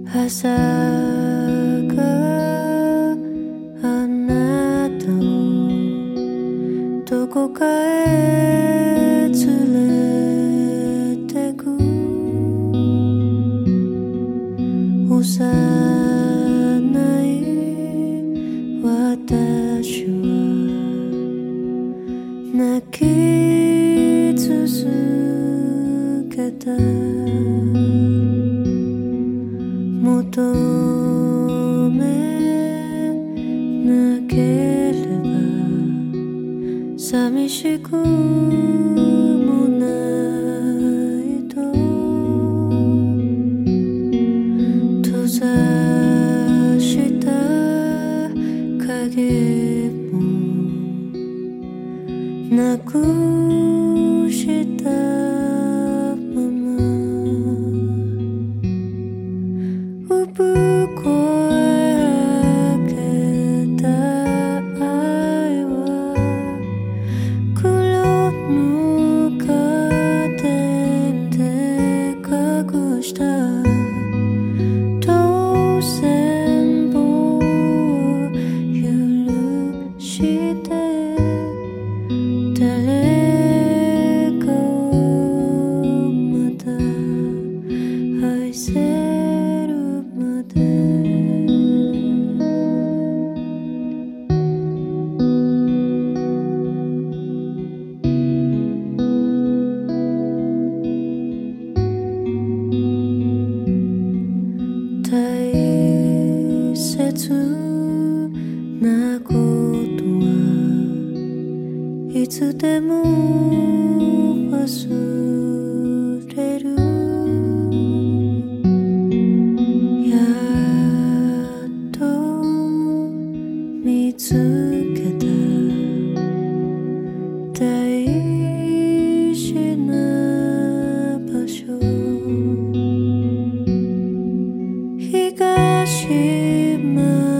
朝があなたをどこかへ連れてく幼い私は泣き続けた求めなければ寂しくもないと閉ざした影もなくしたまま産声上げた愛は黒のカーテンで隠した当選簿を許して誰かをまた愛せるまで大切なことはいつでも忘れるやっと見つけた大事な場所東村